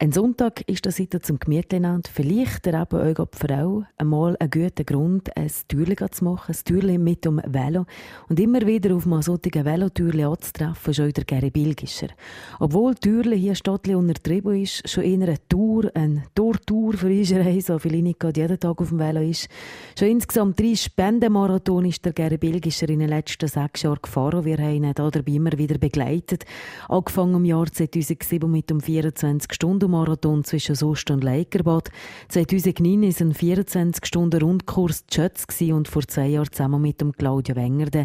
Ein Sonntag ist das heute zum Gemütlein. Vielleicht erleben euch die Frau einmal einen guten Grund, ein Türchen zu machen, ein Türchen mit dem Velo. Und immer wieder auf einem solchen Velotürchen anzutreffen, ist auch der Gary Bilgischer. Obwohl Türchen hier Stadtli untertrieben ist, schon eher eine Tortour für Iserei, so viel ich nicht jeden Tag auf dem Velo ist. Schon insgesamt 3 Spendenmarathon ist der Gary Bilgischer in den letzten 6 Jahren gefahren. Wir haben ihn dabei immer wieder begleitet. Angefangen im Jahr 2007 mit dem 24-Stunden-Marathon zwischen Soest und Leikerbad. 2009 war es ein 24-Stunden-Rundkurs Schötz und vor 2 Jahren zusammen mit dem Claudio Wenger der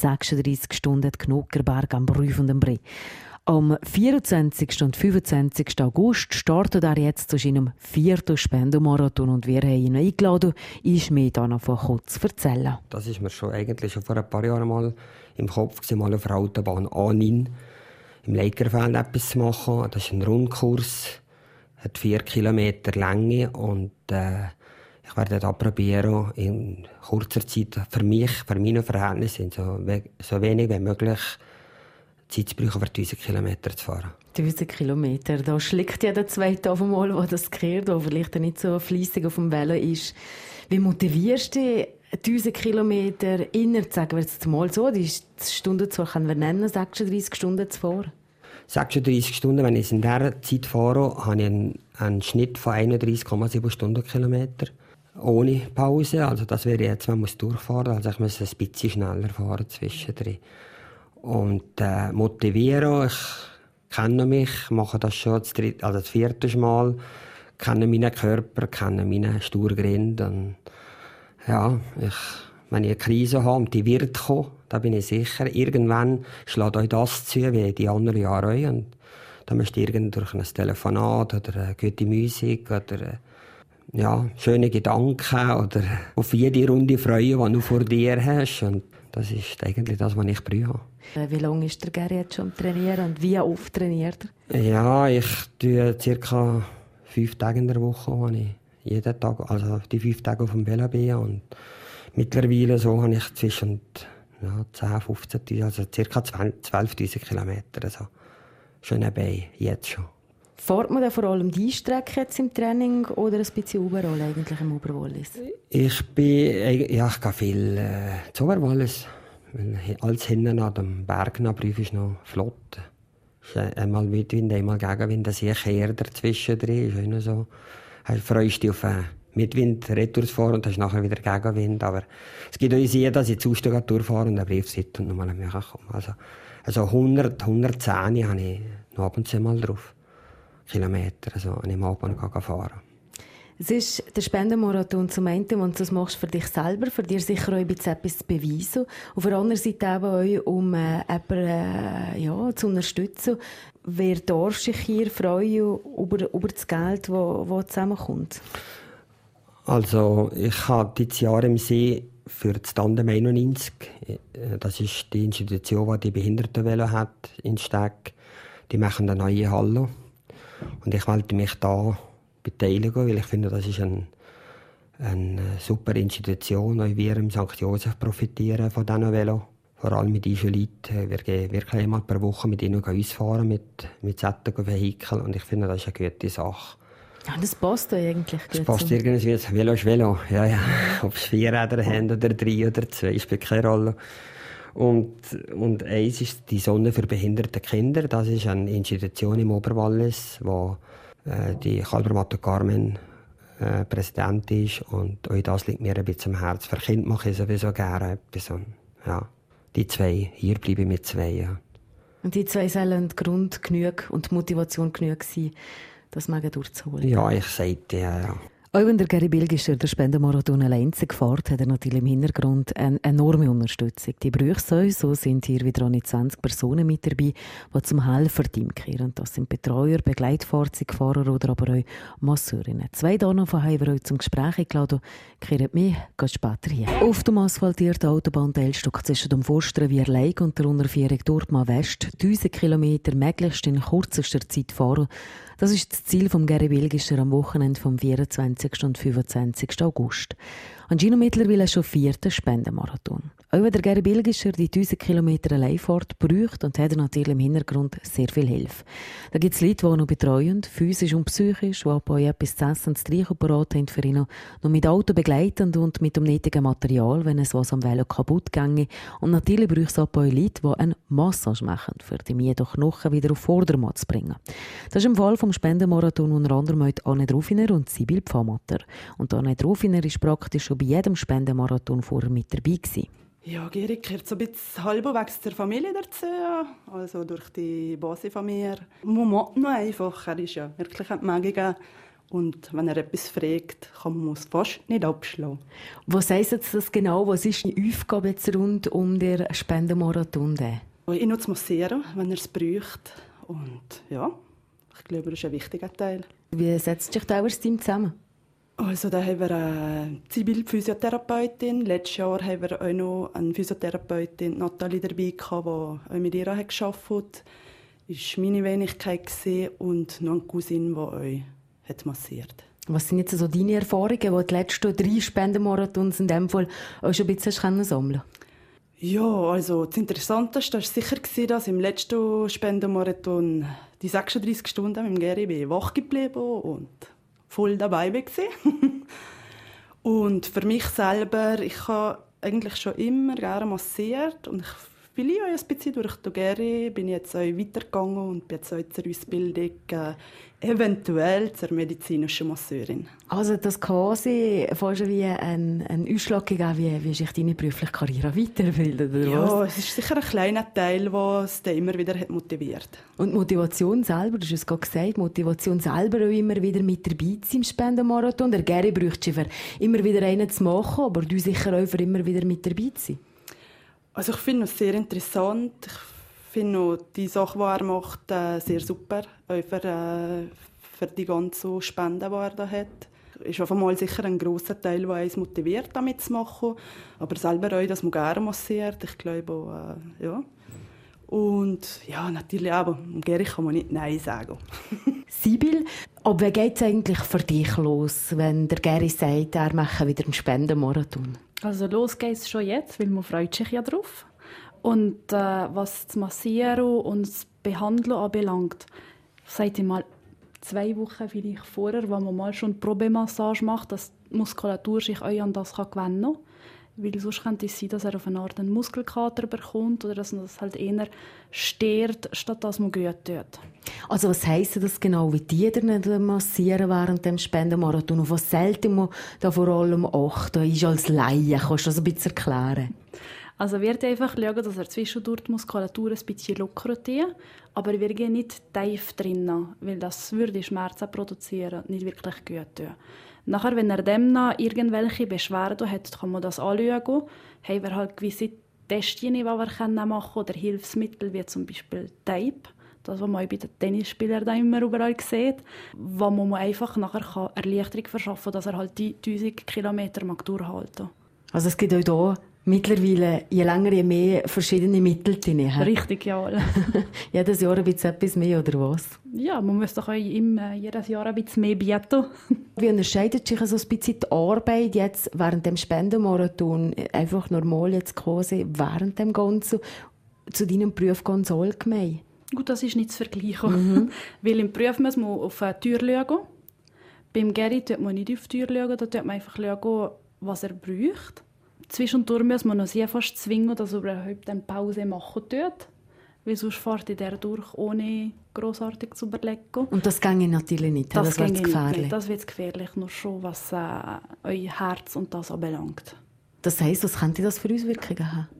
36 Stunden Knockerberg am Brüf und am Brie. Am 24. und 25. August startet er jetzt zu seinem 4. Spendenmarathon und wir haben ihn eingeladen, ist mir dann noch kurz zu erzählen. Das ist mir eigentlich schon vor ein paar Jahren mal im Kopf gewesen, mal auf der Autobahn A9 im Leiterfeld etwas zu machen. Das ist ein Rundkurs, hat 4 Kilometer Länge und ich werde da probieren, in kurzer Zeit für meine Verhältnisse, so wenig wie möglich Zeit zu brauchen, für 1000 Kilometer zu fahren. 1000 Kilometer, da schlägt ja der Zweite auf einmal, der das gehört, der vielleicht nicht so fleissig auf dem Velo ist. Wie motivierst du dich, 1000 Kilometer innerhalb, sagen wir jetzt mal so, die Stundenzahl können wir nennen, 36 Stunden zu fahren? 36 Stunden, wenn ich in dieser Zeit fahre, habe ich einen Schnitt von 31,7 Stundenkilometer. Ohne Pause, also das wäre jetzt, man muss durchfahren, also ich muss ein bisschen schneller fahren zwischendrin. Und motivieren, ich kenne mich, mache das schon das 4. Mal, kenne meinen Körper, kenne meinen Sturgrind. Und ja, wenn ich eine Krise habe und die wird kommen, da bin ich sicher, irgendwann schlägt euch das zu, wie die anderen Jahre auch. Und dann müsst ihr durch ein Telefonat oder eine gute Musik oder schöne Gedanken oder auf jede Runde freuen, die du vor dir hast. Und das ist eigentlich das, was ich brauche. Wie lange ist der Gary jetzt schon trainieren und wie oft trainiert er? Ja, ich tue ca. 5 Tage in der Woche, wo ich jeden Tag, also die 5 Tage auf dem Velo bin. Und mittlerweile so habe ich zwischen 10, 15, also ca. 12'000 Kilometer. Also schon dabei, jetzt schon. Fährt man da vor allem die Strecke jetzt im Training oder ein bisschen überall eigentlich im Oberwallis? Ich gehe viel zu Oberwallis. Alles hinten an dem Bergnabrief ist noch flott. Ist einmal Mitwind, einmal Gegenwind. Da sehe ich eher dazwischen drin. Ist immer so. Du freust dich auf Mitwind, Retour zu fahren und hast nachher wieder Gegenwind. Aber es gibt auch Sehen, dass ich zu Hause durchfahre und einen Brief sitze und nochmal komme. Also 100, 110 habe ich noch ab und zu mal drauf. Kilometer, also an einem Abend fahren. Es ist der Spendenmarathon zum einen, und das machst du für dich selber, für dich sicher auch ein bisschen etwas zu beweisen. Auf der anderen Seite eben auch, um jemanden zu unterstützen. Wer darf sich hier freuen über das Geld, das zusammenkommt? Also ich habe dieses Jahr im See für das Tandem 91, das ist die Institution, die Behindertenvelo hat in Steg, die machen eine neue Halle. Und ich wollte mich da beteiligen, weil ich finde, das ist eine super Institution. Auch wir im St. Josef profitieren von diesen Velo. Vor allem mit diesen Leuten. Wir gehen wirklich einmal pro Woche mit ihnen ausfahren, mit solchen Vehikeln. Und ich finde, das ist eine gute Sache. Ja, das passt eigentlich gut. Das passt irgendwie. Velo ist Velo. Ja. Ob es 4 Räder haben oder 3 oder 2, spielt keine Rolle. Und eins ist die Sonne für behinderte Kinder. Das ist eine Institution im Oberwallis, wo die Kalbermatte Carmen Präsident ist. Und auch das liegt mir ein bisschen am Herzen. Für Kinder mache ich sowieso gerne etwas. Und, ja, die 2, hier bleibe ich mit 2. Ja. Und die 2 sollen Grund genug und Motivation genug sein, das Magen durchzuholen? Ja, ich sagte ja. Auch wenn der Gary Bilgischer den Spendenmarathon allein gefahren hat, er natürlich im Hintergrund eine enorme Unterstützung. Die braucht es so sind hier wieder an 20 Personen mit dabei, die zum Helferteam kehren. Das sind Betreuer, Begleitfahrzeugfahrer oder aber auch Masseurinnen. 2 Donnerfahrer haben wir euch zum Gespräch eingeladen. Kehrt mit, geht später hier. Auf dem asphaltierten Autobahn Teilstock zwischen dem Forster wie Leig und der Unterführung Dortmund West 1000 Kilometer möglichst in kürzester Zeit fahren. Das ist das Ziel von Gary Bilgischer am Wochenende vom 24. und 25. August. Und Gino mittlerweile schon 4. Spendenmarathon. Auch wenn der Gary Bilgischer die 1000 Kilometer allein fährt, braucht und hat er natürlich im Hintergrund sehr viel Hilfe. Da gibt es Leute, die ihn noch betreuen, physisch und psychisch, die aber auch etwas zu essen und zu trinken parat haben für ihn, noch mit Auto begleitend und mit dem nötigen Material, wenn es was am Velo kaputt ginge. Und natürlich braucht es auch Leute, die eine Massage machen, für die müden Knochen wieder auf Vordermann zu bringen. Das ist im Fall vom Spendenmarathon unter anderem heute Annette Ruffiner und Sibyl Pfammatter. Und Annette Ruffiner ist praktisch schon bei jedem Spendenmarathon vorher mit dabei gewesen. Ja, Geri gehört so ein bisschen halbwegs zur Familie dazu, also durch die Basi-Familie. Man macht noch einfach, er ist ja wirklich ein Magiker. Und wenn er etwas fragt, kann man es fast nicht abschlagen. Was heisst jetzt das genau? Was ist die Aufgabe jetzt rund um den Spendenmarathon? Ich nutze massieren, wenn er es braucht. Und ja, ich glaube, das ist ein wichtiger Teil. Wie setzt sich das Team zusammen? Also da haben wir eine Zivilphysiotherapeutin. Letztes Jahr haben wir auch noch eine Physiotherapeutin, Nathalie, dabei gehabt, die auch mit ihr gearbeitet hat. Das war meine Wenigkeit und noch eine Cousine, die euch massiert. Was sind jetzt so deine Erfahrungen, die die letzten 3 Spendenmarathons in dem Fall auch schon ein bisschen sammeln? Ja, also das Interessanteste war sicher, dass im letzten Spendenmarathon die 36 Stunden mit dem Gary wach geblieben und voll dabei war. Und für mich selber, ich habe eigentlich schon immer gerne massiert und ich vielleicht auch ein bisschen durch den Gary bin ich jetzt auch weitergegangen und bin jetzt auch zur Ausbildung eventuell zur medizinischen Masseurin. Also das quasi fast wie ein Ausschlag gegeben, wie sich deine berufliche Karriere weiterbildet, oder ja, was? Es ist sicher ein kleiner Teil, der es immer wieder motiviert. Und Motivation selber, du hast es gerade gesagt, Motivation selber auch immer wieder mit dabei zu sein im Spendenmarathon. Der Gary bräuchte für immer wieder einen zu machen, aber du sicher auch für immer wieder mit dabei zu sein. Also ich finde es sehr interessant. Ich finde auch die Sachen, die er macht, sehr super. Auch für die ganzen Spenden, die er da hat. Ist auf einmal sicher ein grosser Teil, der uns motiviert, damit zu machen. Aber selber auch, dass man gerne massiert. Ich glaube auch, ja. Und ja, natürlich auch, Geri kann man nicht Nein sagen. Sibyl, ab wann geht es eigentlich für dich los, wenn der Geri sagt, er mache wieder einen Spendenmarathon? Also los geht's schon jetzt, weil man freut sich ja drauf. Und was das Massieren und das Behandeln anbelangt, seit ich mal 2 Wochen vielleicht vorher, wo man mal schon eine Probemassage macht, dass die Muskulatur sich auch an das gewöhnen kann. Weil sonst könnte es sein, dass er auf eine Art einen Muskelkater bekommt oder dass es halt eher stört, statt dass man gut tut. Also was heisst das genau? Wie die nicht massieren während dem Spendenmarathon? Auf was sollte man da vor allem achten? Ist als Laie, kannst du das ein bisschen erklären? Also wird einfach schauen, dass er zwischendurch die Muskulatur ein bisschen lockert, aber wir gehen nicht tief drinnen, weil das würde Schmerzen produzieren, nicht wirklich gut tun. Nachher, wenn er dem noch irgendwelche Beschwerden hat, kann man das anschauen. Haben wir halt gewisse Testchen, die wir machen können oder Hilfsmittel, wie zum Beispiel Tape, das, was man bei den Tennisspielern da immer überall sieht, wo man einfach nachher Erleichterung verschaffen kann, dass er halt die 1000 Kilometer durchhalten kann. Also es gibt auch hier mittlerweile je länger, je mehr verschiedene Mittel drin. Richtig, ja. Jedes Jahr ein bisschen etwas mehr, oder was? Ja, man muss doch jedes Jahr ein bisschen mehr bieten. Wie unterscheidet sich also ein bisschen die Arbeit jetzt während dem Spendenmarathon, einfach normal jetzt quasi während dem Ganzen, zu deinem Beruf ganz allgemein? Gut, das ist nicht zu vergleichen. Weil im Beruf muss man auf eine Tür schauen. Beim Gary schaut man nicht auf die Tür schauen, da schaut man einfach schauen, was er braucht. Zwischendurch muss man noch sehr fast zwingen, dass er überhaupt eine Pause machen tut. Weil sonst fährt er durch, ohne grossartig zu überlegen. Und das ginge natürlich nicht, das wird gefährlich. Nicht. Das wird gefährlich, nur schon was euer Herz und das anbelangt. Das heisst, was könnte das für Auswirkungen haben?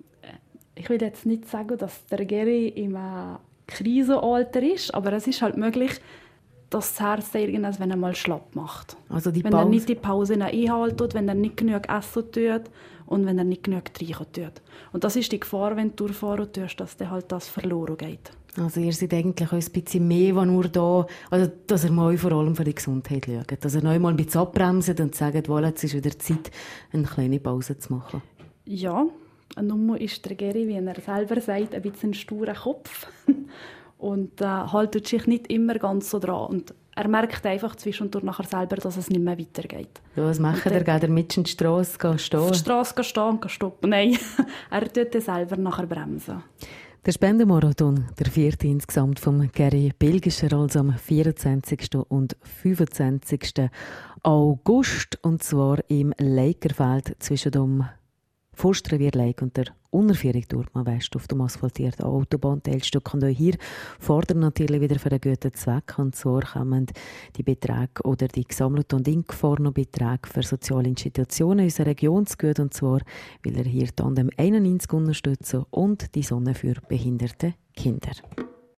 Ich will jetzt nicht sagen, dass der Geri im Krisenalter ist, aber es ist halt möglich, dass das Herz irgendwann, wenn er mal schlapp macht. Also die wenn er nicht die Pause einhält, wenn er nicht genug essen tut und wenn er nicht genug trinken tut. Und das ist die Gefahr, wenn du durchfahren tust, dass dir halt das verloren geht. Also ihr seid eigentlich ein bisschen mehr, was nur da, also dass ihr mal vor allem für die Gesundheit schaut. Dass ihr noch mal ein bisschen abbremst und sagt, voilà, jetzt ist wieder Zeit, eine kleine Pause zu machen. Ja, nur ist der Geri, wie er selber sagt, ein bisschen ein sturer Kopf. Und haltet sich nicht immer ganz so dran. Und er merkt einfach zwischendurch nachher selber, dass es nicht mehr weitergeht. Ja, was macht er? Geht er mit in die Strasse stehen? Auf die Strasse stehen und stoppen? Nein, er tut selber nachher bremsen. Der Spendemarathon, der 4. insgesamt vom Gary Bilgischer, also am 24. und 25. August. Und zwar im Leikerfeld zwischen dem Forstrevier-Lake und der Unterführung Durchmann West auf dem asphaltierten Autobahnteilstück. Und auch hier fordern natürlich wieder für einen guten Zweck. Und zwar kommen die Beträge oder die gesammelten und eingefahrenen Beträge für soziale Institutionen in unserer Region zugute. Und zwar will er hier Tandem 91 unterstützen und die Sonne für behinderte Kinder.